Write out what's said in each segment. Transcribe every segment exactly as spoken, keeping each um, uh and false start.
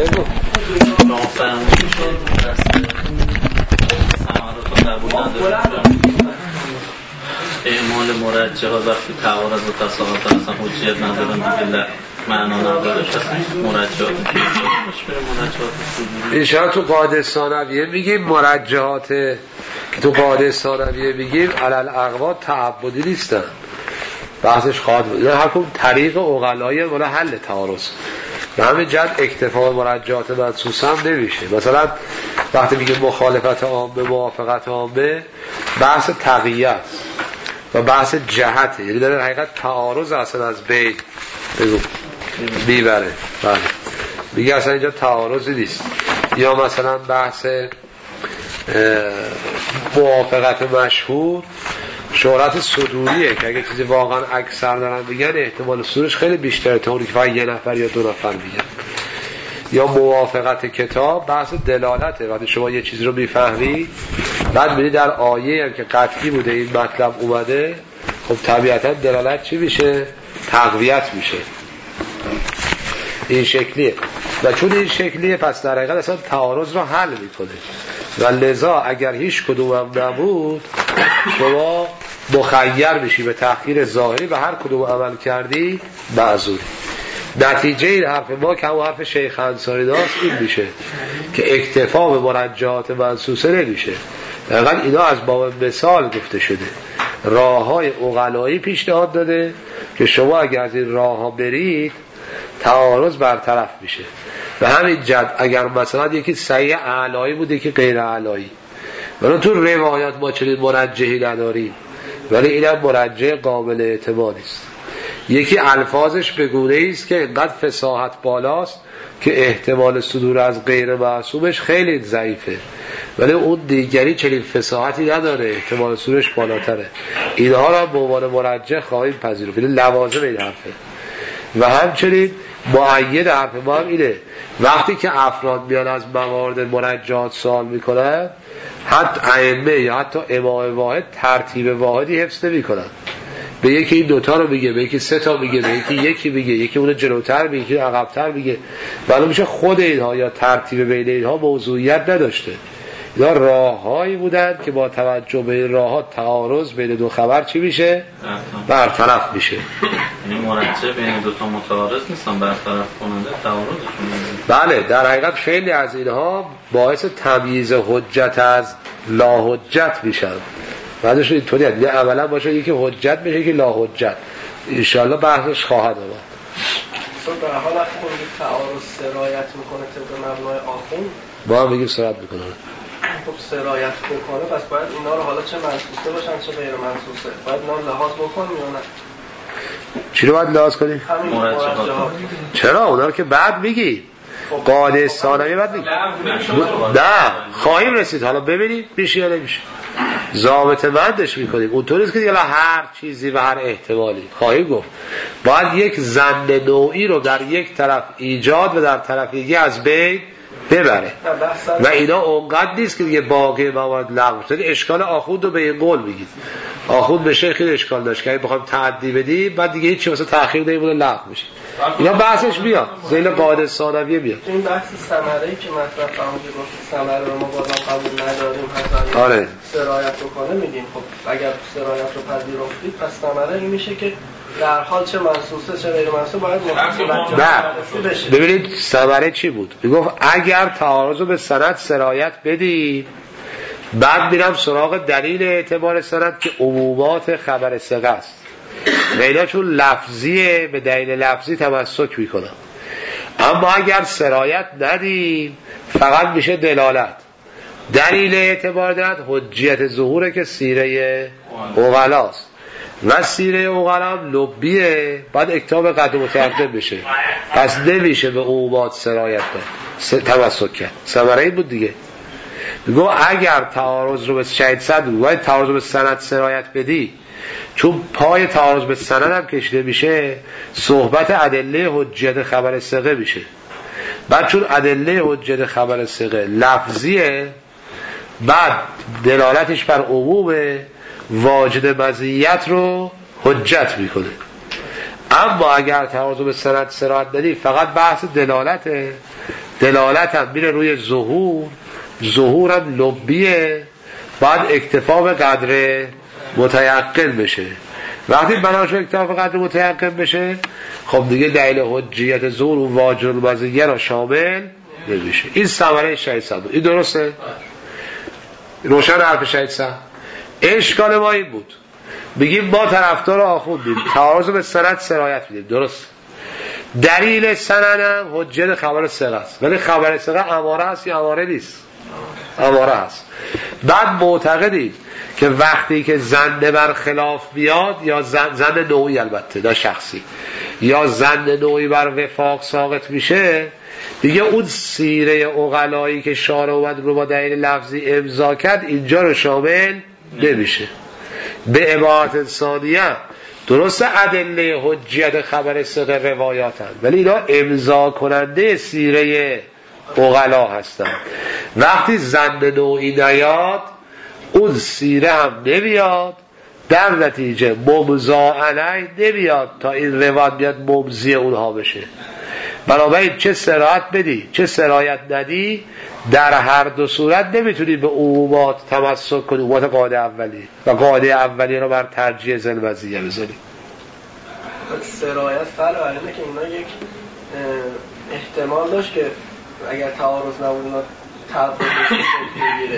بگو شما فرمودید شد دست سمارات رو قبول ندارید اعمال مرجحه ها وقتی تعارض و تساهات اصلا حجیت ندارن دیگه معنا نداره اصلا مرجحات این شاید تو قاعده ثانویه میگیم مرجحات که تو قاعده ثانویه میگیم علل اقوا تعبدی نیستن بحثش خواهد بود هر کدوم طریق عقلایی ولی حل تعارض به همین جهت اکتفا مرجحات منصوص هم نمیشه. مثلا وقتی میگه مخالفت عامه موافقت عامه بحث تقییت و بحث جهته، یعنی در حقیقت تعارض اصلا از بین بگو میبره. بله میگه اصلا اینجا تعارضی نیست. یا مثلا بحث موافقت مشهور شهرت صدوریه که اگه چیزی واقعا اکثر دارن بگن احتمال صدورش خیلی بیشتره تا اونی که فقط یه نفر یا دو نفر میگن. یا موافقت کتاب بحث دلالته، وقتی شما یه چیزی رو میفهمی بعد میری در آیه هم که قطعی بوده این مطلب اومده، خب طبیعتا دلالت چی میشه؟ تقویت میشه. این شکلیه و چون این شکلیه پس در حقیقت اصلا تعارض رو حل میکنه و لذا اگر هیچ کدوم هم نبود شما مخیر میشی به تحقیر ظاهری و هر کدوم عمل کردی معذوری. نتیجه این حرف ما که همون حرف شیخ انصاری داشت این میشه که اکتفا به مرجحات منصوصه نمیشه. دقیقا اینا از باب مثال گفته شده، راه های عقلایی پیشنهاد داده که شما اگر از این راه ها برید تعارض برطرف میشه. به همین جد اگر مثلا یکی صحیح اعلایی بود یکی غیر اعلایی، ولی تو روایات ما چنین مرجحی نداریم، ولی اینم مرجح قابل اعتمادی است. یکی الفاظش به گونه‌ای است که اینقدر فصاحت بالاست که احتمال صدور از غیر معصومش خیلی ضعیفه، ولی اون دیگری چنین فصاحتی نداره، احتمال صدورش بالاتره. اینها را به عنوان مرجح خواهیم پذیرفت. این لوازم این حرفه. و همچنین مؤید حرف ما هم اینه وقتی که افراد میان از موارد مرجحات سوال میکنن، حتی ائمه یا حتی امام واحد ترتیب واحدی حفظ نمیکنن. به یکی این دوتا رو میگه، به یکی سه تا میگه، به یکی یکی میگه، یکی اون جلوتر میگه، یکی عقبتر میگه. ولی میشه خود اینها یا ترتیب بین اینها موضوعیت نداشته. اینا راههایی بودن که با توجه به این راهها تعارض بین دو خبر چی میشه؟ برطرف میشه. یعنی مرجح بین دو تا متعارض نیستن، برطرف کننده تعارضشون. بله در حقیقت خیلی از اینها باعث تمییز حجت از لا حجت میشن. بعدش اینطوری هست، یه اولا باشه یکی حجت میشه یکی لا حجت. انشالله بحثش خواهد آمد. صد در حال وقتی کنید تعارض سرایت میکنه طبق مبنای آخون با هم بگیم سرایت میکنه. خب سرایت بکنه پس باید اینا رو حالا چه منصوصه باشن چه غیر منصوصه باید اینا لحاظ بکنیم یا نه؟ چی رو باید لحاظ کنیم؟ همین مرجحات. چرا؟ اونا رو که بعد میگی قاعده ثانویه بعد میگی نه خواهیم رسید. حالا ببینید میشه یا نمیشه، ضابط بندش میکنیم. اونطوری است که دیگه هر چیزی و هر احتمالی خواهیم گفت. باید یک ظن نوعی رو در یک طرف ایجاد و در طرف دیگه از بین ببره و اینا اونقدر نیست که دیگه باقی موارد لغو شد. اشکال آخوند رو به این قول میگید. آخوند به شیخ اشکال داشت که اگه بخوایم تعدی بدیم بعد دیگه هیچی واسه تأخیر نمیمونه لغو میشه. اینا بحثش میاد ذیل قاعده ثانویه میاد. این بحث ثمره‌ای که مطرح فرمودید گفت ثمره رو ما بازم قبول نداریم حتی آره سرایت بکنه میگیم خب اگر سرایت رو پذیرفتید پس ثمره این میشه که در حال چه منصوصه چه غیر منصوصه باید مخالفت بشه. ببینید ثمره چی بود؟ میگفت اگر تعارض رو به سند سرایت بدی بعد میرم سراغ دلیل اعتبار سند که عمومات خبر ثقه است. غیره چون لفظیه به دلیل لفظی تمسک میکنم. اما اگر سرایت ندیم فقط میشه دلالت. دلیل اعتبار دارد حجیت ظهوره که سیره عقلاست و سیره عقلا لبیه بعد اکتاب قد متقدم بشه، پس نمیشه به عمومات سرایت کرد تمسک کرد. ثمره این بود دیگه. میگو اگر تعارض رو به شهید صد بود باید تعارض رو به سند سرایت بدی، چون پای تعارض به سند هم کشیده میشه صحبت ادله حجیت خبر ثقه میشه. بعد چون ادله حجیت خبر ثقه لفظیه بعد دلالتش بر عموم واجد مزیت رو حجت میکنه. اما اگر تعارض به سند سرایت بدی فقط بحث دلالته، دلالت هم میره روی ظهور، ظهور هم لبیه، باید اکتفا به قدر متیقن بشه. وقتی بناش اکتفا به قدر متیقن بشه، خب دیگه دلیل حجیت ظهور و واجب المزیه را شامل نمیشه. این ثمره شهید صدوق. این درسته؟ روشن حرف شهید صدوق. اشکال ما این بود، بگیم ما طرفدار آخوندیم، تعارض به سند سرایت میدیم، درست؟ دلیل سندم حجت خبر ثقه است، ولی خبر ثقه اماره است یا اماره نیست؟ اماره است. بعد معتقدیم که وقتی که زنده بر خلاف بیاد، یا زن, زن نوعی، البته نه شخصی، یا زن نوعی بر وفاق ساقط میشه، دیگه اون سیره عقلایی که شارع اومد رو با دلیل لفظی امضا کرد اینجا رو شامل نمیشه. به عبارت ثانیه درست ادله حجیت خبر ثقه روایاتن، ولی اینا امضا کننده سیره عقلا هستن. وقتی زن نوعی نیاد، اون سیره هم نمیاد، در نتیجه ممضا علیه نمیاد تا این روایت بیاد ممضی اونها بشه. بنابراین چه سرایت بدی چه سرایت ندی، در هر دو صورت نمیتونی به عمومات تمسک کنی، عمومات قاعده اولی و قاعده اولی رو بر ترجیح ذوالمزیه بذاری. سرایت فرق بر اینه که اینا یک احتمال داشت که اگر تعارض نبود اینا تعارض بگیره.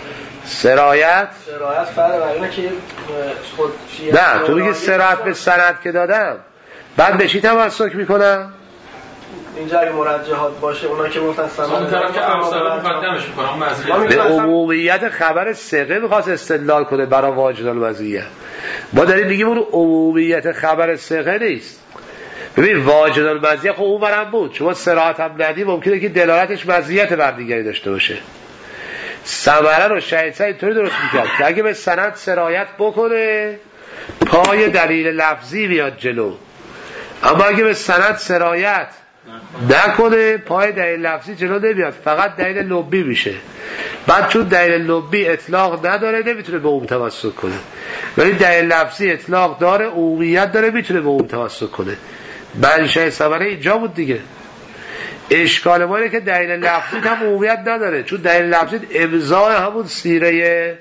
سرایت سرایت فرق بر اینه که خود نه، تو میگی سرایت به سند که دادم، بعد به چی تمسک میکنم؟ اینجا اگه مرجحات باشه، اونا که گفتن سند طرف که امثال مقدمش میکنم، به عمومیت خبر ثقه میخواست استدلال کنه برای واجد المزیه. ما داریم میگیم اون عمومیت خبر ثقه نیست. ببین واجد المزیه خب اون برم بود، شما صراحت هم ندی ممکنه که دلالتش مزیت بر دیگری داشته باشه. ثمره رو شهید صدوق اینطوری درست میکرد که اگه به سند سرایت بکنه پای دلیل لفظی بیاد جلو، اما اگه به سند سرایت نکنه پای دلیل لفظی جلو نمیاد، فقط دلیل لبی میشه. بعد چون دلیل لبی اطلاق نداره نمیتونه به اون تمسک کنه، ولی دلیل لفظی اطلاق داره، عمومیت داره، میتونه به اون تمسک کنه. منشأ ثمره اینجا بود دیگه. اشکال ما اینه که دلیل لفظی هم عمومیت نداره، چون دلیل لفظی امضای همون سیره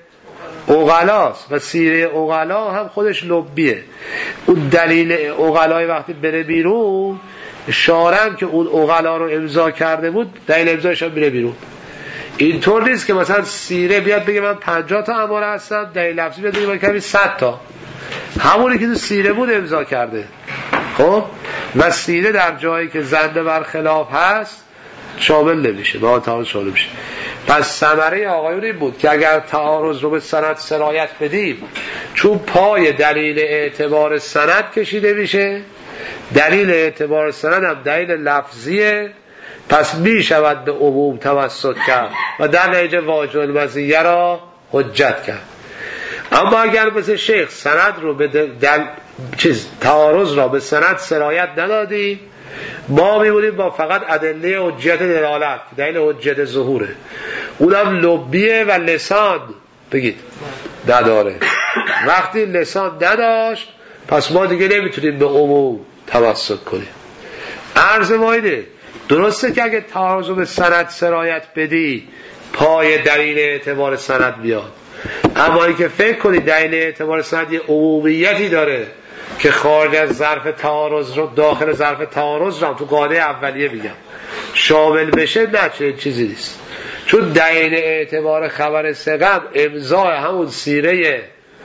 عقلاست و سیره عقلا هم خودش لبیه. اون دلیل عقلای وقتی بره بیرون، شارم که اون عقلا رو امضا کرده بود دلیل امضایش هم میره بیرون. اینطور نیست که مثلا سیره بیاد بگه من پنجاه تا اماره هستم، دلیل لفظی بیاد بگه من کمی صد تا، همونی که تو سیره بود امضا کرده. خب و سیره در جایی که زنده بر خلاف هست شامل نمیشه، با تعارض شامل میشه. پس ثمره آقایون این بود که اگر تعارض رو به سند سرایت بدیم، چون پای دلیل اعتبار سند کشیده میشه، دلیل اعتبار سند هم دلیل لفظیه، پس میشود به عموم تمسک کرد و در نتیجه واجب المزیه را حجت کرد. اما اگر مثل شیخ سند رو به دل... چیز تعارض را به سند سرایت ندادیم، ما میبونیم با فقط ادله حجت دلالت، دلیل حجت ظهوره، اونم لبیه و لسان بگید نداره. وقتی لسان نداشت پس ما دیگه نمیتونیم به عموم تمسک کنیم. عرض ما اینه درسته که اگه تعارض به سند سرایت بدی پای دلیل اعتبار سند بیاد، اما این که فکر کنی دلیل اعتبار سند یه عمومیتی داره که خارج از ظرف تعارض رو داخل ظرف تعارض رو تو قاعده اولیه میگم شامل بشه، نه چه چیزی نیست. چون دلیل اعتبار خبر ثقه امضای همون سیره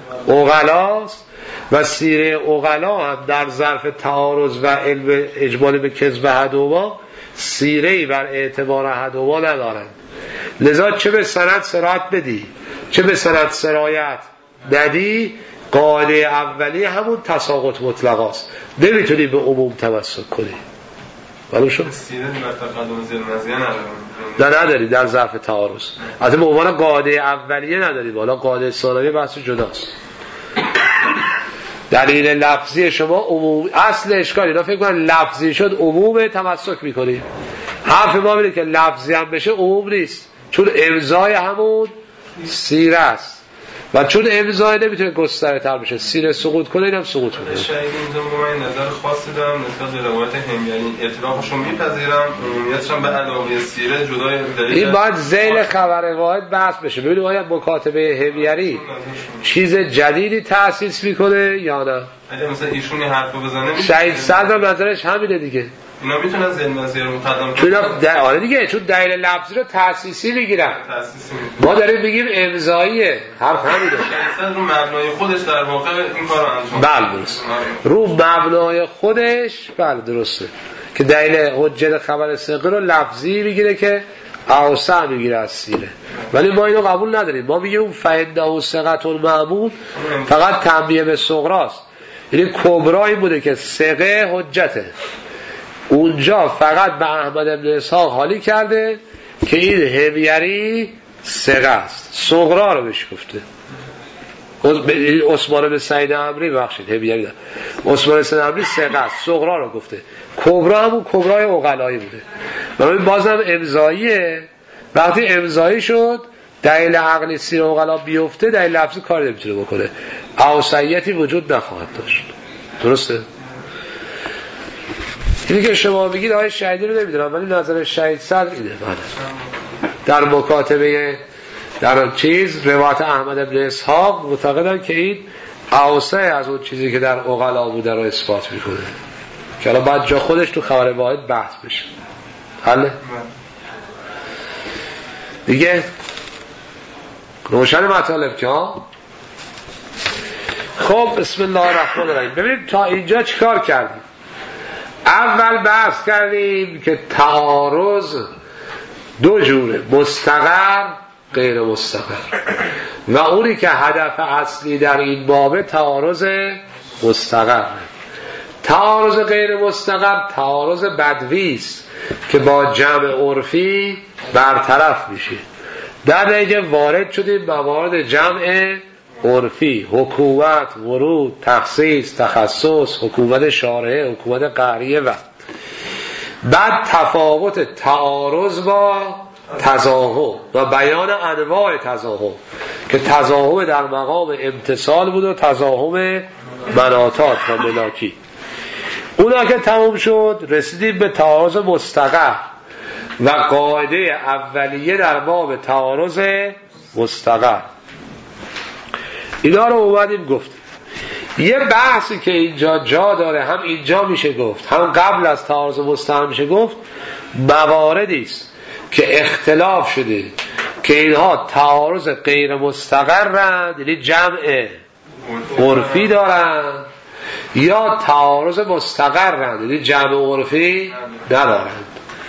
عقلاست و سیره عقلا هم در ظرف تعارض و علم اجمالی به کذب احدهما سیره‌ای بر اعتبار احدهما ندارند. لذا چه به سند سرایت بدی چه به سند سرایت ندی، قاعده اولی همون تساقط مطلق است، نمیتونی به عموم تمسک کنی. معلوم شد؟ سیره بر تقدم ذوالمزیه نداری. نه نداری در ظرف تعارض، البته به عنوان قاعده اولیه نداری، بالا قاعده ثانویه بحث جداست. دلیل لفظی شما عموم، اصل اشکال اینا فکر کنن لفظی شد عموم تمسک میکنی. حرف ما اینه که لفظی هم بشه عموم نیست، چون امضای همون سیره است. و چون امضای نمیتونه گستره تر بشه، سینه سقوط کنه اینم سقوط کنه. شاید اینجا من نظر خاصی دارم نسبت به روایت همیانی، اطلاقشو میپذیرم، عمومیتش هم به علاوه سیره جدای دلیل. این باید ذیل خبر واحد بحث بشه. ببینید آیا مکاتبه همیاری چیز جدیدی تأسیس میکنه یا نه؟ اگه مثلا ایشونی حرفو بزنه شهید صدر نظرش همینه دیگه. اینا میتونن ذیل مسیر رو مقدم کنن. چون آره دیگه، چون دلیل لفظی رو تأسیسی میگیرن. تأسیسی ما داریم میگیم امضاییه، حرف همینه. شهید رو مبنای خودش در واقع این کارو انجام. بله درست. رو مبنای خودش بله درسته که دلیل حجت خبر ثقه رو لفظی میگیره که اوسع میگیره از سیره، ولی ما اینو قبول نداریم. ما میگیم فإنه ثقة المأمون فقط تنبیه به صغراست، یعنی کبرا این بوده که ثقه حجته، اونجا فقط به احمد بن اسحاق حالی کرده که این همیاری ثقه است، صغرا رو بهش گفته. عثمان بن سعید عمری بخشید همیاری دار عثمان بن سعید عمری ثقه است، صغرا رو گفته. کبرا همون کبرای عقلایی بوده. ولی بازم امضاییه، وقتی امضایی شد دلیل عقلی سیر عقلا بیفته دلیل لفظی کار نمیتونه بکنه، اوسعیتی وجود نخواهد داشت. درسته؟ اینی که شما بگید آقای شهیدی رو نمیدونم، ولی نظر شهید صدر اینه. من در مکاتبه در چیز روایت احمد بن اسحاق معتقدن که این اوسع از اون چیزی که در عقلا بوده رو اثبات میکنه، که الان بعد جا خودش تو خبر واحد بحث بشه. حله؟ دیگه روشن مطالب که ها. خب بسم الله الرحمن الرحیم. ببینید تا اینجا چیکار کردیم؟ اول بحث کردیم که تعارض دو جوره، مستقر غیر مستقر، و اونی که هدف اصلی در این بابه تعارض مستقر. تعارض غیر مستقر تعارض بدوی است که با جمع عرفی برطرف میشه. در نتیجه وارد شدیم موارد جمع عرفی، حکومت، ورود، تخصیص، تخصص، حکومت شارعه، حکومت قهریه، و بعد تفاوت تعارض با تظاهر و بیان انواع تظاهر که تظاهر در مقام امتصال بود و تظاهر مناطات و ملاکی. اونا که تموم شد رسیدیم به تعارض مستقر و قاعده اولیه در باب تعارض مستقر. اینا رو اومدیم گفتیم. یه بحثی که اینجا جا داره، هم اینجا میشه گفت هم قبل از تعارض مستقر میشه گفت، مواردی است که اختلاف شده که اینها تعارض غیر مستقرند، یعنی جمع عرفی دارند، یا تعارض مستقرند، یعنی جمع عرفی ندارند.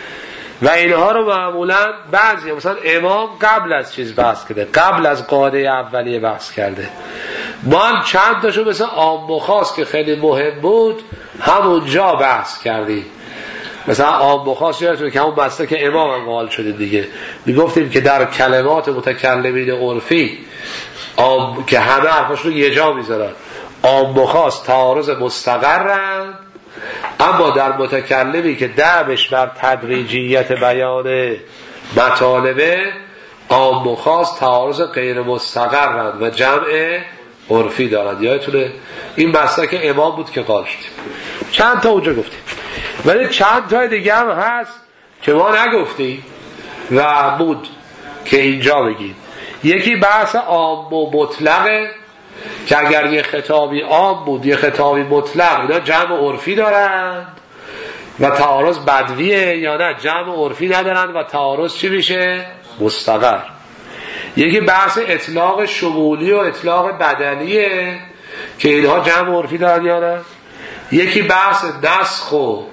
و اینها رو معمولا بعضی مثلا امام قبل از چیز بحث کرده، قبل از قاعده اولیه بحث کرده. ما هم چند تاشو مثل عام و خاص که خیلی مهم بود همونجا بحث کردیم. مثلا عام و خاص یادتونه که همون بسته که امام هم قائل شده دیگه، میگفتیم که در کلمات متکلمین عرفی عام که همه حرفاش رو یه جا میذارن، عام و خاص تعارض مستقرند، اما در متکلمی که دعوش بر تدریجیت بیان مطالبه، عام و خاص تعارض غیر مستقرند و جمع عرفی دارند. یادتونه این مسئله که امام بود که قائل شدیم. چند تا اونجا گفتیم، ولی چند تا دیگه هم هست که ما نگفتیم و بود که اینجا بگیم. یکی بحث عام و مطلقه که اگر یه خطابی عام بود یه خطابی مطلق، اینا جمع عرفی دارند و تعارض بدویه، یا نه جمع عرفی ندارند و تعارض چی میشه؟ مستقر. یکی بحث اطلاق شمولی و اطلاق بدلیه که اینها جمع عرفی دارند یا نه. یکی بحث نسخ و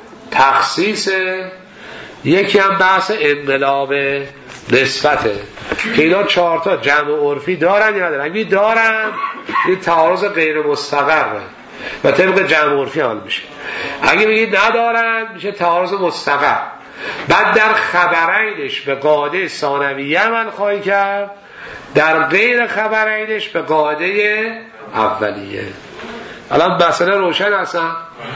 تخصیصه. یکی هم بحث انقلاب نسبته که اینا چهارتا جمع عرفی دارن یا ندارن. اگه دارن این تعارض غیر مستقره و طبق جمع عرفی حال میشه. اگه بگید ندارن میشه تعارض مستقر. بعد در خبرینش به قاعده ثانویه عمل خواهی کرد، در غیر خبرینش به قاعده اولیه. الان مسئله روشن هستن؟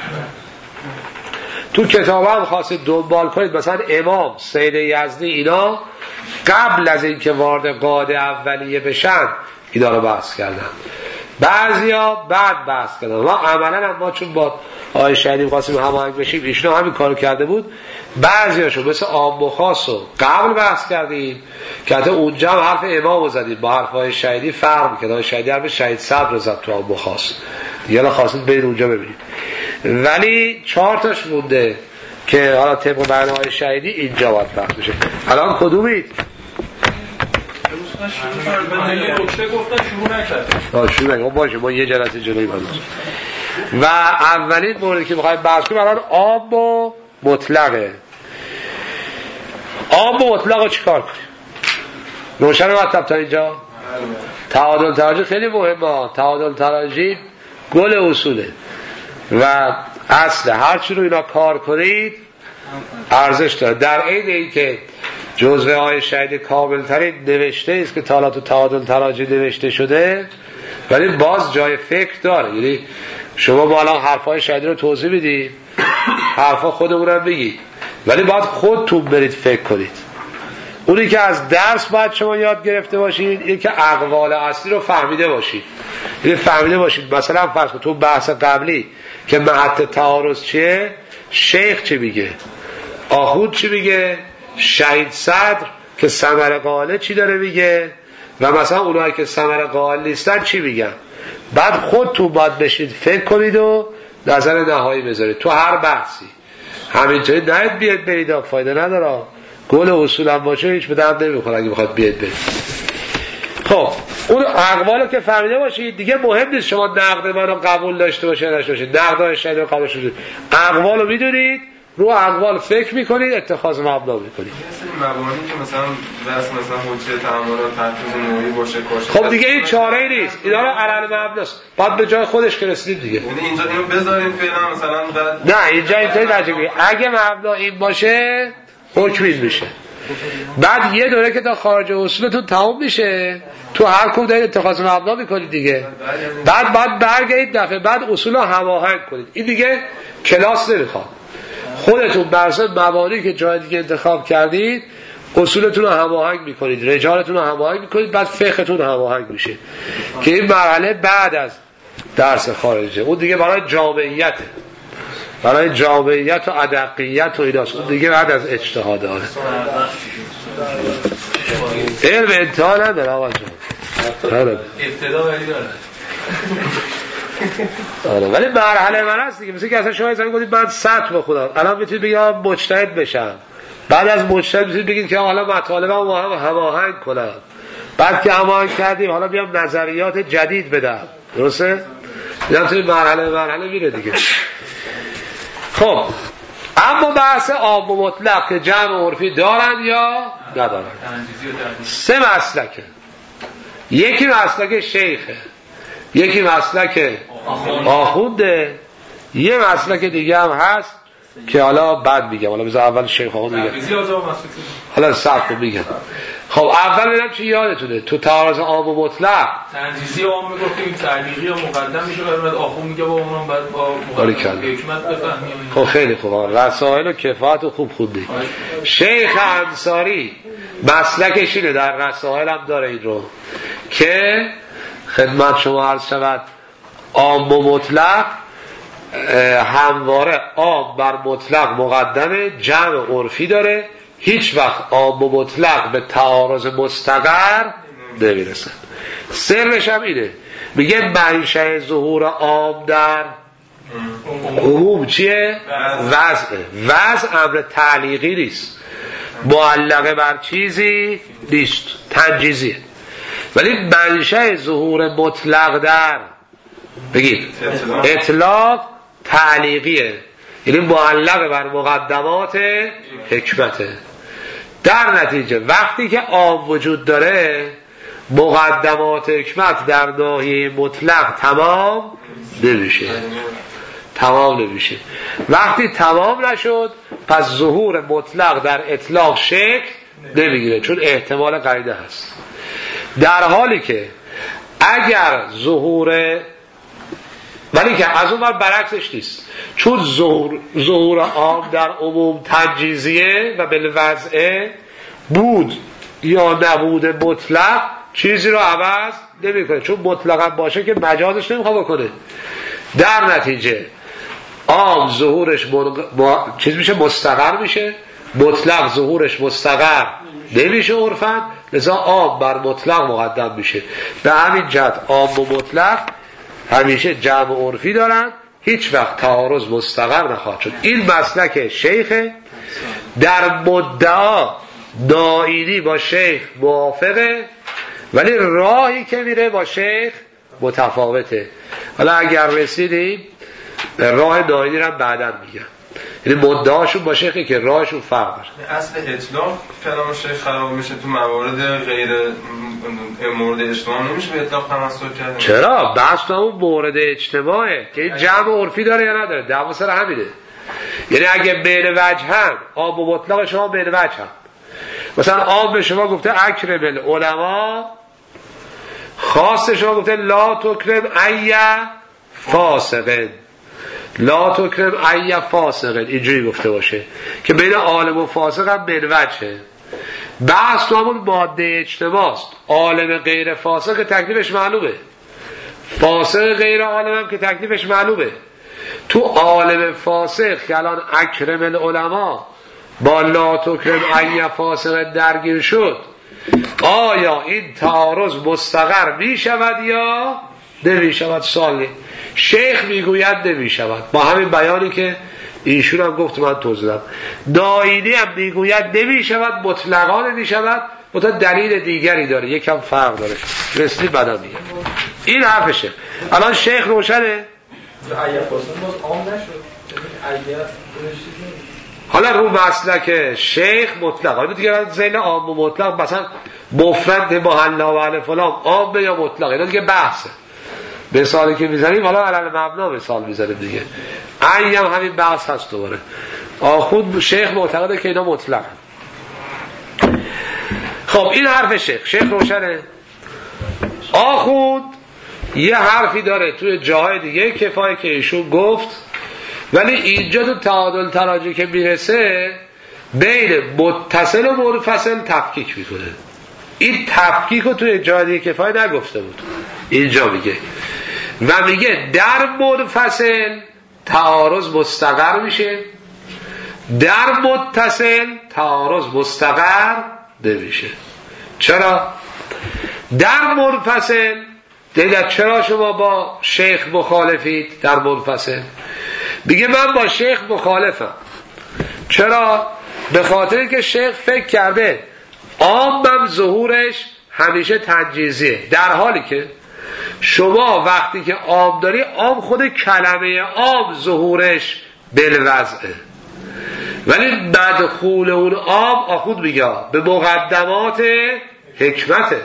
تو کتاب هم خواستید دنبال کنید، مثلا امام سید یزدی اینا قبل از اینکه وارد قاعده اولیه بشن اینا رو بحث کردن، بعضیا بعد بحث کردن. ما عملا هم ما چون با آقای شهیدی خواستیم هماهنگ بشیم، ایشون همین کارو کرده بود، بعضیاشو مثل عام و خاص رو قبل بحث کردیم که حتی اونجا هم حرف امام رو زدیم با حرف های شهیدی فرق می‌کرد. آقای شهیدی حرف شهید صبر رو زد تو عام و خاص، دیگه الان خواستید برید اونجا ببینید. ولی چهار تاش مونده که حالا طبق بیان های شهیدی اینجا باید بحث بشه. الان کدومید؟ شروع نکته گفتن شروع نکرد. آه شروع نکرد باشه، ما یه جلسه جلوی باید. و اولین موردی که میخوایم بحث کنیم الان عام و مطلقه. عام و مطلق رو چیکار کنیم؟ روشن مطلب تا اینجا؟ تعادل تراجی خیلی مهمه. تعادل تراجی گل اصوله و اصل هر چی رو اینا کار کنید ارزش داره. در عین اینکه جزوه های شهید کامل ترین نوشته است که تا حالا تو تعادل تراجی نوشته شده، ولی باز جای فکر داره. یعنی شما با الان حرفای شهید رو توضیح بدید، حرفا خودمونم بگید، ولی باید خودتون برید فکر کنید. اونی که از درس باید شما یاد گرفته باشید اینه که اقوال اصلی رو فهمیده باشید. یعنی فهمیده باشید مثلا فرض کن تو بحث قبلی که محط تعارض چیه، شیخ چی میگه، آخوند چی میگه، شهید صدر که ثمر قائله چی داره میگه، و مثلا اونایی که ثمر قائل نیستن چی میگن. بعد خودتون باید بشید فکر کنید و نظر نهایی بذارید تو هر بحثی. همینطوری نهید بیاد برید، فایده نداره. گل اصول هم باشه هیچ به درد نمیخوره اگه بخواد بیاد برید. خب اون اقوالو که فهمیده باشید دیگه مهم نیست شما نقد منو قبول داشته باشید یا نشته باشید، نقدای شهید رو قبول داشته باشید، اقوالو میدونید، رو اقوال فکر میکنید، اتخاذ مبنا میکنید. مثلا مبانی که مثلا بس مثلا حجت تعاملات تحقیق نوعی باشه کاشه، خب دیگه این چاره‌ای نیست، اینا رو علل مبناست، بعد به جای خودش که رسیدید دیگه. یعنی اینجا اینو بذاریم فعلا مثلا بعد نه اینجا اینطوری نجوری، اگه مبنا این باشه حکم این میشه. بعد یه دوره که تا خارج اصولتون تموم میشه تو هر کدوم دارید اتخاذ مبنا میکنید دیگه. بعد بعد برگردید دفعه بعد اصول رو هماهنگ کنید. این دیگه کلاس نمیخواد، خودتون بر اساس مبانی که جای دیگه انتخاب کردید اصولتون رو هماهنگ میکنید، رجالتون رو هماهنگ میکنید، بعد فقهتون هماهنگ میشه که این مرحله بعد از درس خارجه. اون دیگه برای جامعیته، برای جامعیت و ادقیت و ایناست، اون دیگه بعد از اجتهاد آره. علم انتها نداره آقا جان، ابتدا ولی داره آره. ولی مرحله من هست دیگه، مثل که اصلا شما ایزانی گفتید من سطح بخونم، الان میتونید بگید مجتهد بشم، بعد از مجتهد میتونید بگید که حالا مطالبم با هم هماهنگ کنم، بعد که هماهنگ کردیم حالا بیام نظریات جدید بدم، درسته؟ میدونم توی مرحله مرحله میره دیگه. خب اما بحث عام و مطلق که جمع عرفی دارن یا ندارن، سه مسلکه. یکی مسلک شیخه، یکی مسلک آخونده، یه مسلک دیگه هم هست که حالا بعد میگم، حالا بذار اول شیخ آخوند میگم، حالا سبت رو میگم. خب اول ببینم چی یادتونه تو تعارض عام و مطلق تنجیزی عام میگفتیم، تعلیقی یا مقدم میشه، بعد آخوند میگه با اونم بعد با مقدم حکمت بفهمیم. خب خیلی خوب، رسائل و کفایت و خوب خوندی. شیخ انصاری مسلکش اینه، در رسائل هم داره این رو که خدمت شما عرض شود عام و مطلق همواره عام بر مطلق مقدمه، جمع عرفی داره، هیچ وقت عام و مطلق به تعارض مستقر نمیرسن. سرش هم اینه، میگه منشأ ظهور عام در عموم چیه؟ وضعه. وضع امر تعلیقی نیست، معلقه بر چیزی نیست، تنجیزیه. ولی منشأ ظهور مطلق در بگید اطلاق تعلیقیه، یعنی معلق بر مقدمات حکمته. در نتیجه وقتی که عام وجود داره مقدمات حکمت در ناحیه مطلق تمام نمیشه، تمام نمیشه. وقتی تمام نشد پس ظهور مطلق در اطلاق شکل نمیگیره، چون احتمال قرینه هست. در حالی که اگر ظهور، ولی که از اون بر برعکسش نیست، چون ظهور, ظهور عام در عموم تنجیزیه و بالوضعه بود یا نبود مطلق چیزی رو عوض نمیکنه، چون مطلقا باشه که مجازش نمیخواد بکنه. در نتیجه عام ظهورش منق... ما... چیز میشه مستقر میشه، مطلق ظهورش مستقر نمیشه عرفاً، لذا عام بر مطلق مقدم میشه. به همین جهت عام و مطلق همیشه جمع عرفی دارن، هیچ وقت تعارض مستقر نخواهد شد. این مسلک شیخ. در مدعا دائینی با شیخ موافقه، ولی راهی که میره با شیخ متفاوته. حالا اگر رسیدیم راه دائینی رو بعداً میگم، یعنی مدعاشون با شیخی که راهشون فرق داره. اصل اطلاق کلام شیخ خراب میشه تو موارد غیر مورد اجتماع، نمیشه به اطلاق تمسک کرد. چرا؟ بحث تو اون مورد اجتماعه که این جمع عرفی داره یا نداره، دعوا سر همینه. یعنی اگه بین وجه هم عام و مطلق شما بین وجه هم، مثلا عام به شما گفته اکرم العلماء، خاص شما گفته لا تکرم ای فاسقن، لا تکرم ای فاسقن، اینجوری گفته باشه که بین عالم و فاسق هم بین وجهه. بحث تو همون ماده اجتماعست. عالم غیر فاسق که تکلیفش معلومه، فاسق غیر عالم هم که تکلیفش معلومه. تو عالم فاسق که الان اکرم العلماء با لا تکرم ای فاسق درگیر شد، آیا این تعارض مستقر می شود یا نمی شود؟ سوالی. شیخ میگوید نمی شود، با همین بیانی که ایشون هم گفت من توضیح دادم. دائینی هم میگوید نمی شود، مطلقا نمی شود، متا دلیل دیگری داره، یکم فرق داره. رسلی بعدا میگم. این حرف شیخ. الان شیخ روشنه؟ حالا رو مسلک شیخ مطلق، حالا دیگه زین عام و مطلق، مثلا مفرد با حلا و علی فلان عام یا مطلق، اینا دیگه بحثه. مثالی که میزنیم حالا علل مبنا مثال میزنیم دیگه، این هم همین بحث هست دوباره. آخوند شیخ معتقده که اینا مطلق. خب این حرف شیخ. شیخ روشنه؟ آخوند یه حرفی داره توی جاهای دیگه کفایه که ایشون گفت، ولی اینجا تو تعادل تراجع که میرسه بین متصل و منفصل تفکیک میکنه. این تفکیک رو توی جای دیگه کفایه نگفته بود، اینجا میگه و میگه در منفصل تعارض مستقر میشه، در متصل تعارض مستقر نمیشه. چرا؟ در منفصل دیگر چرا شما با شیخ مخالفید؟ در منفصل میگه من با شیخ مخالفم. چرا؟ به خاطر که شیخ فکر کرده عامم ظهورش همیشه تنجیزیه، در حالی که شما وقتی که عام داری، عام خود کلمه عام ظهورش بالوضعه، ولی مدخول اون عام آخود میگه به مقدمات حکمته.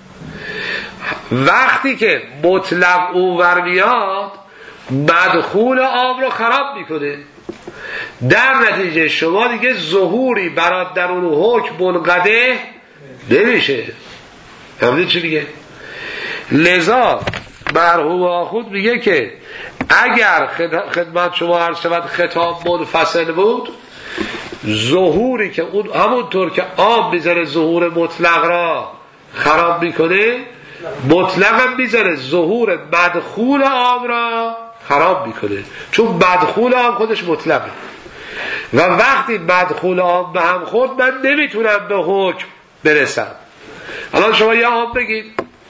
وقتی که مطلق اونور میاد مدخول عام رو خراب میکنه، در نتیجه شما دیگه ظهوری برات در اون حکم منقده نمیشه. همین چی میگه؟ لذا مرحوم آخوند میگه که اگر خدمت شما عرض شود خطاب منفصل بود، ظهوری که اون همونطور که عام میذاره ظهور مطلق را خراب میکنه، مطلق هم میذاره ظهور مدخول عام را خراب میکنه، چون مدخول عام خودش مطلقه و وقتی مدخول عام به هم خورد من نمیتونم به حکم برسم. الان شما یه عام بگید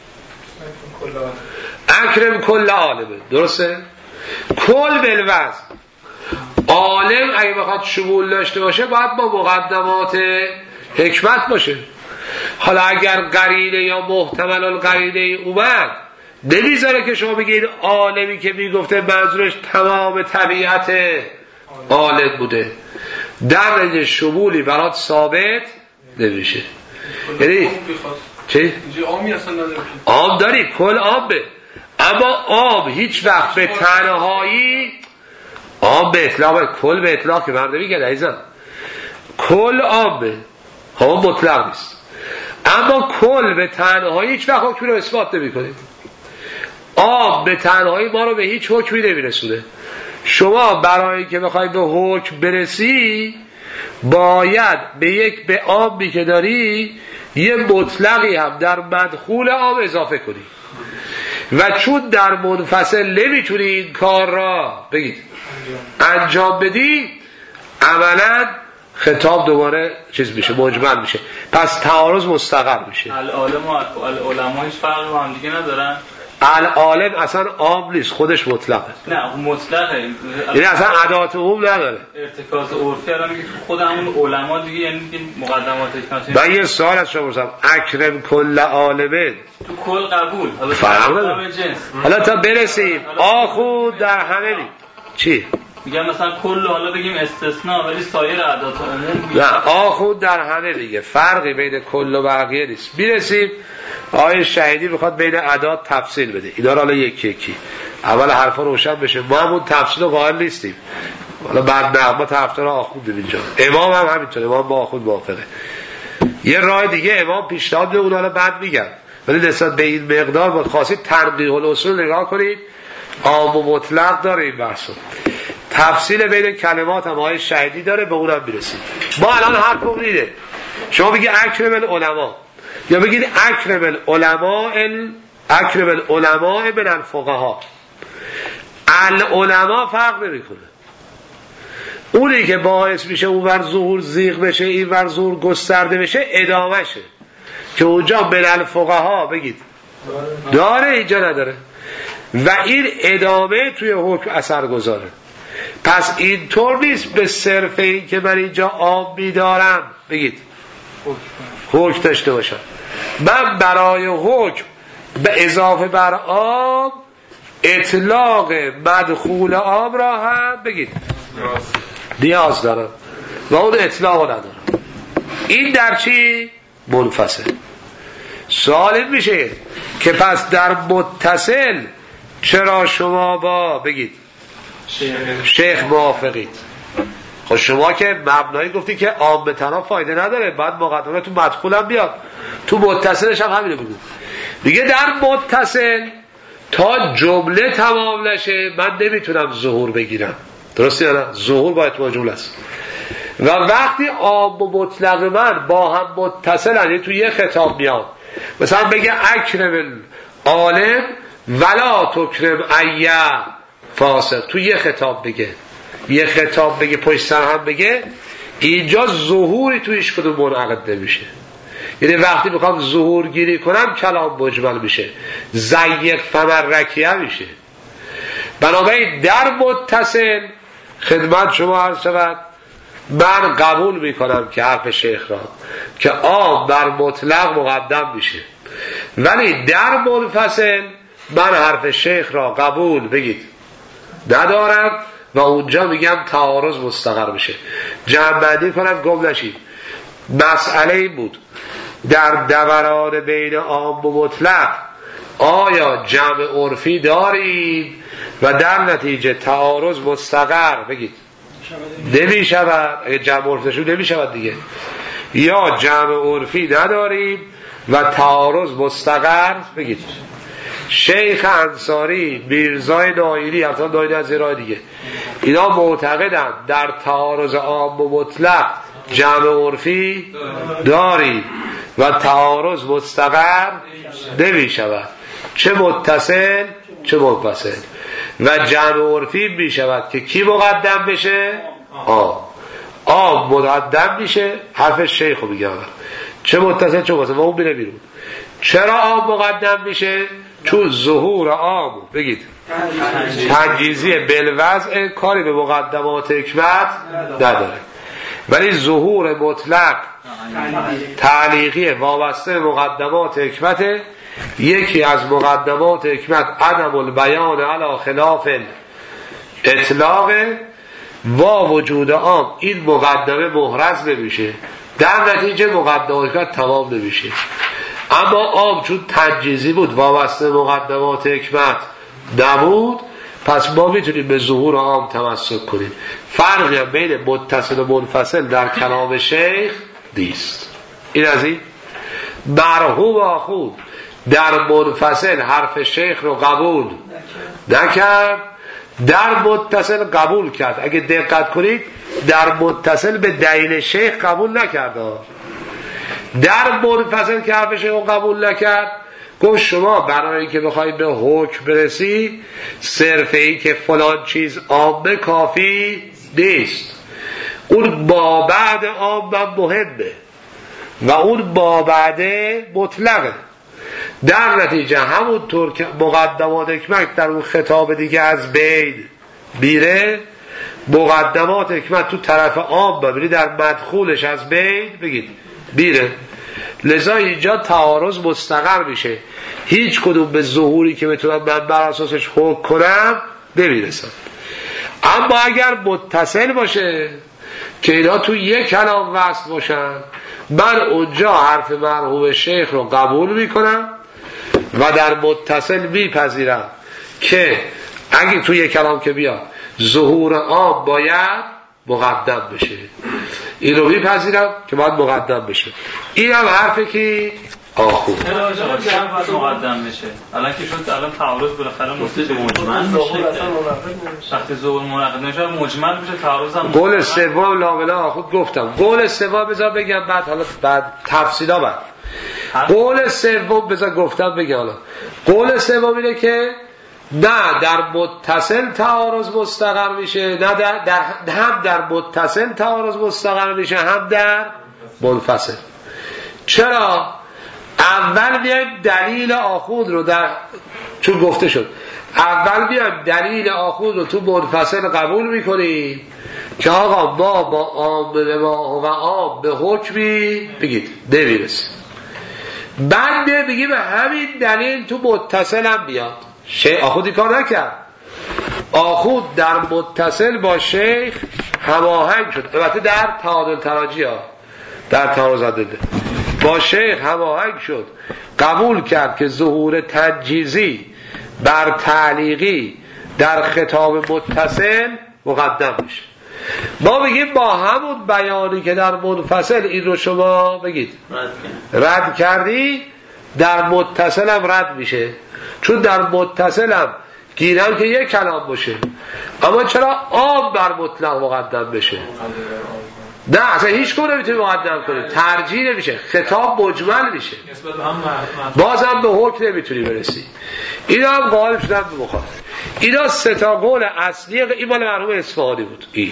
اکرم کل عالمه، درسته؟ کل بالوضع، عالم اگه بخواد شمول داشته باشه باید با مقدمات حکمت باشه. حالا اگر قرینه یا محتمل القرینه اومد، نمیذاره که شما بگید عالمی که میگفته منظورش تمام طبیعت عالم بوده، در نتیجه شمولی برات ثابت نمیشه. یعنی چی؟ عام داری، کل عام به، اما عام هیچ وقت به تنهایی، عام به اطلاق، کل به اطلاق که من نمیگه عزیزم، کل عام به هم مطلق نیست، اما کل به تنهایی هیچ وقت حکمی رو اثبات نمی کنه. عام به تنهایی ما رو به هیچ حکمی نمی رسونه. شما برای که بخوای به حکم برسی باید به یک به عامی که داری یه مطلقی هم در مدخول عام اضافه کنی و چون در منفصل نمیتونی این کار را بگید انجام بدی عملا خطاب دوباره چیز میشه مجمل میشه پس تعارض مستقر میشه. العالم و العلماء هیچ فرقی با هم دیگه ندارن. العالم اصلا عام نیست خودش مطلقه. نه مطلقه یعنی اصلا ادات عموم نداره. ارتکاز عرفی الان میگه خود همون علما دیگه یعنی مقدمات حکمت. من یه سوال از شما پرسیدم اکرم کل عالمه تو کل قبول حالا حالا تا برسیم آخو در همه می چی میگم مثلا کل حالا بگیم استثناء ولی سایر ادات عموم نه آخو در همه دیگه فرقی بین کل و بقیه نیست. میرسیم آیه شهیدی بخواد بین ادات تفصیل بده اینا رو حالا یکی یکی اول حرفا روشن بشه. ما همون تفصیل رو قائل نیستیم حالا بعد نه ما طرفدار آخوند اینجا امام هم همینطوره امام با آخوند موافقه. یه راه دیگه امام پیشنهاد به اون حالا بعد میگم ولی نسبت به این مقدار باید خواستید تنقیح الاصول نگاه کنید عام و مطلق داره این بحثو. تفصیل بین کلمات هم آیه شهیدی داره به اونم میرسید. ما الان حرفمون اینه شما بگی اکرم العلماء یا بگید اکرم العلماء ال... اکرم العلماء من الفقهاء. العلماء فرق نمیکنه. اونی که باعث میشه اونور ظهور زیغ بشه اینور ظهور گسترده بشه ادامهشه که اونجا من الفقهاء بگید داره اینجا نداره و این ادامه توی حکم اثر گذاره. پس اینطور نیست به صرف این که من اینجا عام میدارم بگید حکم داشته باشم. من برای حکم به اضافه بر عام اطلاق مدخول عام را هم بگید نیاز دارم و اون اطلاق ندارم. این در چی؟ منفصل. سوال این میشه که پس در متصل چرا شما با بگید شیخ موافقید؟ خب شما که مبنایی گفتی که عام به تنها فایده نداره بعد مقدمه تو مدخول هم بیاد تو متصلش هم همینو بگو دیگه در متصل تا جمله تمام نشه من نمیتونم ظهور بگیرم. درسته یا نه؟ ظهور باید با جمله است و وقتی عام و مطلق من با هم متصل یعنی تو یه خطاب میاد مثلا بگه اکرم العالم ولا تکرم ایه فاسق تو یه خطاب بگه یه خطاب بگه پشت سر هم بگه اینجا ظهوری تو هیچ کدوم منعقد نمیشه. یعنی وقتی میخوام ظهور گیری کنم کلام مجمل میشه زیق فمرکیه میشه. بنابراین در متصل خدمت شما عرض شود من قبول میکنم که حرف شیخ را که عام بر مطلق مقدم میشه ولی در منفصل من حرف شیخ را قبول بگید ندارم و اونجا میگم تعارض مستقر میشه. جمع بندی کنم گم نشید. مسئله این بود در دوران بین عام و مطلق آیا جمع عرفی دارید و در نتیجه تعارض مستقر بگید نمی شود اگه جمع عرفشون نمی شود دیگه یا جمع عرفی نداریم و تعارض مستقر بگید. شیخ انصاری میرزای نایینی حتی نایینی از ایران دیگه اینا معتقدن در تعارض عام و مطلق جمع عرفی داریم و تعارض مستقر نمی شود چه متصل چه منفصل و جمع عرفی می شود که کی مقدم بشه؟ آم آم مقدم میشه حرف شیخ رو میگه چه متصل چه منفصل و اون میره بیرون. چرا آم مقدم میشه؟ چون ظهور عام بگید تنجیزی بالوضع کاری به مقدمات حکمت نداره ولی ظهور مطلق تعلیقی وابسته مقدمات حکمت. یکی از مقدمات حکمت عدم البیان علی خلاف اطلاق و وجود عام این مقدمه محرز نمیشه در نتیجه مقدمات حکمت تمام نمیشه. اما عام چون تنجیزی بود وابسته مقدمات حکمت نبود پس ما میتونیم به ظهور عام تمسک کنیم. فرقی هم بین متصل و منفصل در کلام شیخ نیست. این از این مرحوم آخوند در منفصل حرف شیخ رو قبول نکرد در متصل قبول کرد. اگه دقت کنید در متصل به دلیل شیخ قبول نکرد، در منفصل که حرف شیخ قبول نکرد. گفت شما برای اینکه بخوای به حکم برسی صرف این که فلان چیز عامه کافی نیست، اون با بعد عام مهمه و اون با بعد مطلقه. در نتیجه همونطور که مقدمات حکمت در اون خطاب دیگه از بین میره، مقدمات حکمت تو طرف عام ببینید در مدخولش از بین بگید میره. لذا اینجا تعارض مستقر میشه، هیچ کدوم به ظهوری که بتونم من بر اساسش حکم کنم نمیرسم. اما اگر متصل باشه که اینا تو یک کلام وصل باشن، من اونجا حرف مرحوم شیخ رو قبول میکنم و در متصل میپذیرم که اگه تو یک کلام که بیاد ظهور عام باید مقدم بشه، این رو میپذیرم که باید مقدم بشه. این هم حرفی که آخود مقدم بشه. الان که شد الان تعارض بالاخره مستقیم مجمل میشه، وقتی ظهور منعقد نشه مجمل میشه، تعارض هم قول سوم لاولا آخود گفتم. قول سوم بذار بگم بعد، حالا بعد تفصیلا بعد قول سوم بذار گفتم بگم. حالا قول سوم اینه که نه در متصل تعارض مستقر میشه، نه در, در هم در متصل تعارض مستقر میشه هم در منفصل. چرا؟ اول بیایم دلیل آخوند رو در چون گفته شد اول بیایم دلیل آخوند رو تو منفصل قبول میکنیم که آقا ما با عام به ما و عام به حکمی بگید نمیرسیم، بعد بیایم بگیم همین دلیل تو متصل هم بیاد. شیخ آخوندی کار نکرد، آخوند در متصل با شیخ هماهنگ شد، البته در تعادل تراجی ها در تعارض ادله با شیخ هماهنگ شد، قبول کرد که ظهور تجیزی بر تعلیقی در خطاب متصل مقدم میشه. ما بگیم با همون بیانی که در منفصل این رو شما بگید رد کردی، در متصل هم رد میشه، چون در متصل هم گیرم که یک کلام باشه، اما چرا عام بر مطلق مقدم بشه؟ نه اصلا هیچ کنه نمیتونی مقدم کنی، ترجیح نمیشه، خطاب مجمل میشه، بازم به حکم نمیتونی برسی. اینا هم غالب شدن به مخالف. اینا سه تا قول اصلی این مال مرحوم اصفهانی بود. این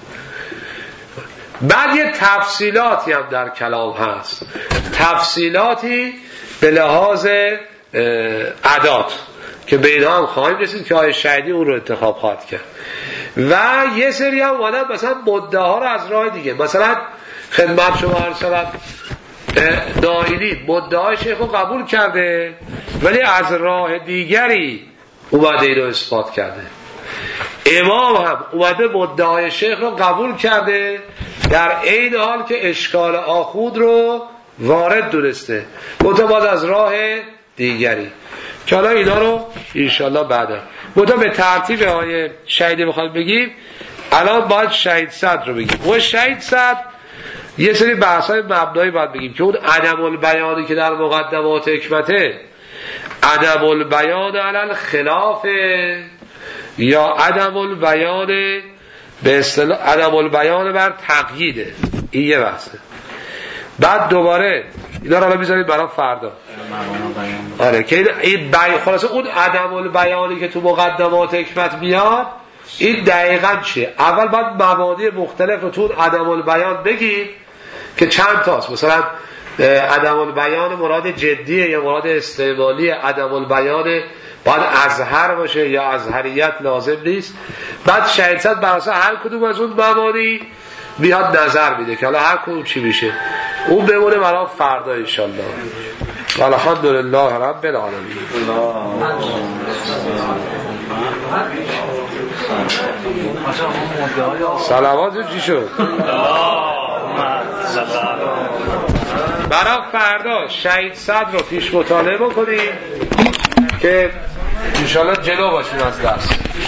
بعد یه تفصیلاتی هم در کلام هست، تفصیلاتی به لحاظ عداد که به اینا هم خواهیم رسید که آیه شهیدی اون رو انتخاب خواهد کرد. و یه سری هم اومدن مثلا مدعاها رو از راه دیگه، مثلا خدمت شما عرض شود دائینی مدعای شیخ رو قبول کرده ولی از راه دیگری اومده این رو اثبات کرده. امام هم اومده مدعای شیخ رو قبول کرده در این حال که اشکال آخوند رو وارد دونسته، منتها باز از راه دیگری، که حالا اینا رو انشالله بعدا منتها به ترتیب آیه شهیدی بخواد بگیم. الان باید شهید صدر رو بگیم. و شهید صدر یه سری بحث‌های مبنایی باید بگیم که اون عدم البیانی که در مقدمات حکمته عدم البیان علی الخلاف یا عدم البیان به اصطلاح عدم البیان بر تقییده، این یه بحثه. بعد دوباره اینا رو بذارید برای فردا. آره که این بیان خلاصه اون عدم البیانی که تو مقدمات حکمت میاد این دقیقاً چیه؟ اول باید مبانی مختلف رو تو عدم البیان بگید که چند تاست. مثلا عدم البیان مراد جدیه یا مراد استعمالی، عدم البیان باید ازهر باشه یا ازهریت لازم نیست. بعد شهید صد بر اساس هر کدوم از اون مبانی بیاد نظر میده که حالا هر کدوم چی میشه، اون بمونه برای فردا انشالله. الحمدلله رب العالمین. صلوات چی شد؟ برای فردا شهید صدر رو پیش مطالعه بکنیم که انشالله جلو باشیم از درس.